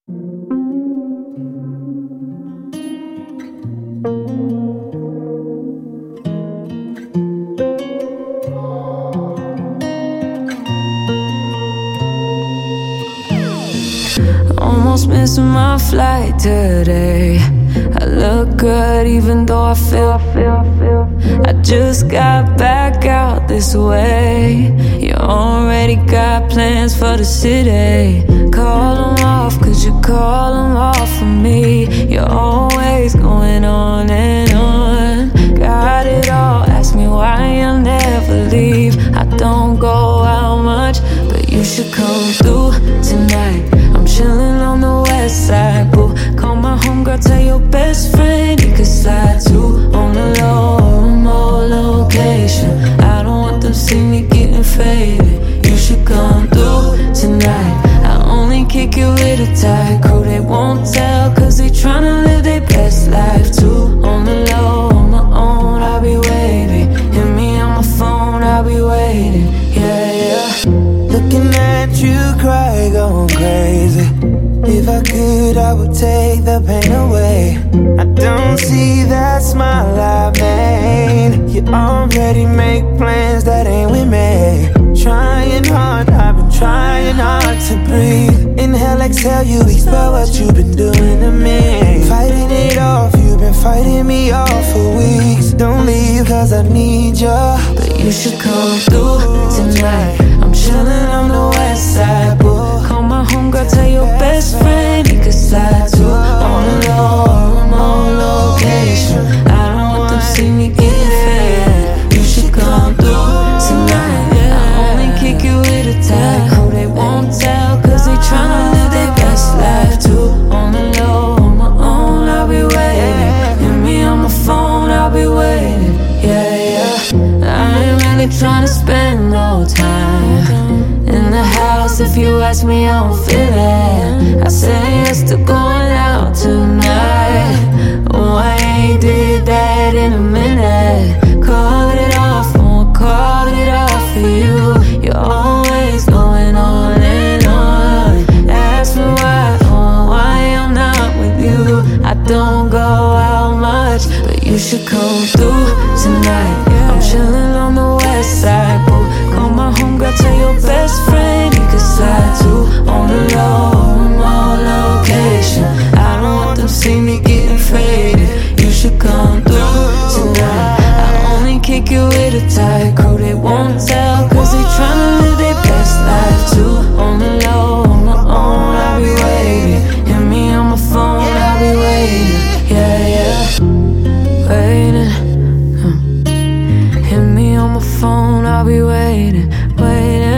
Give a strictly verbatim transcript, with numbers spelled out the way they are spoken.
Almost missing my flight today. I look good even though I feel, feel, feel I just got back out this way. You already got plans for the city. Call them off, cause you call them off for me. You're always going on and on. Got it all, ask me why I'll never leave. I don't go out much, but you should come through tonight. I'm chillin' on the west side, boo. Call my homegirl, tell your best friend he could slide too. On the low, remote location. I don't want them see me getting faded. You should come through tonight. I only kick it with a tight crew. They won't tell cause they tryna live their best life too. On the low, on my own, I'll be waiting. Hit me on my phone, I'll be waiting. Yeah, yeah. Looking at you cry, going crazy. If I could, I would take the pain away. I don't see that smile I made. You already make plans that ain't with me. Trying hard, I've been trying hard to breathe. Inhale, exhale, you expel what you've been doing to me. Fighting it off, you've been fighting me off for weeks. Don't leave cause I need ya, but you should come through tonight. I'm chillin' on the west side, boo. Call my homegirl, tell your best friend he could slide too. On the low, remote location. I don't want them see me getting faded. You should come through tonight. I only kick it with a tag crew. They won't tell cause they tryna live their best life too. On the low, on my own, I'll be waiting. Hit me on my phone, I'll be waiting. Yeah, yeah. I ain't really tryna spend no time in the house. If you ask me, I don't feel it. I say yes to going out tonight. Oh, I ain't did that in a minute. Call it off, won't call it off for you. You're always going on and on. Ask me why, oh, why I'm not with you. I don't go out much, but you should come through tonight. I'm chillin' on the west side, boo. Call my homegirl, tell your best friend he could slide too. On the low, remote location. I don't want them see me getting faded. You should come through tonight. I only kick it with a tight crew. They won't tell cause they tryna live their best life too. On the low, on my own, I'll be waiting. Hit me on my phone, I'll be waiting. Yeah, yeah. Waiting. Hit me on my phone, I'll be waiting, waiting.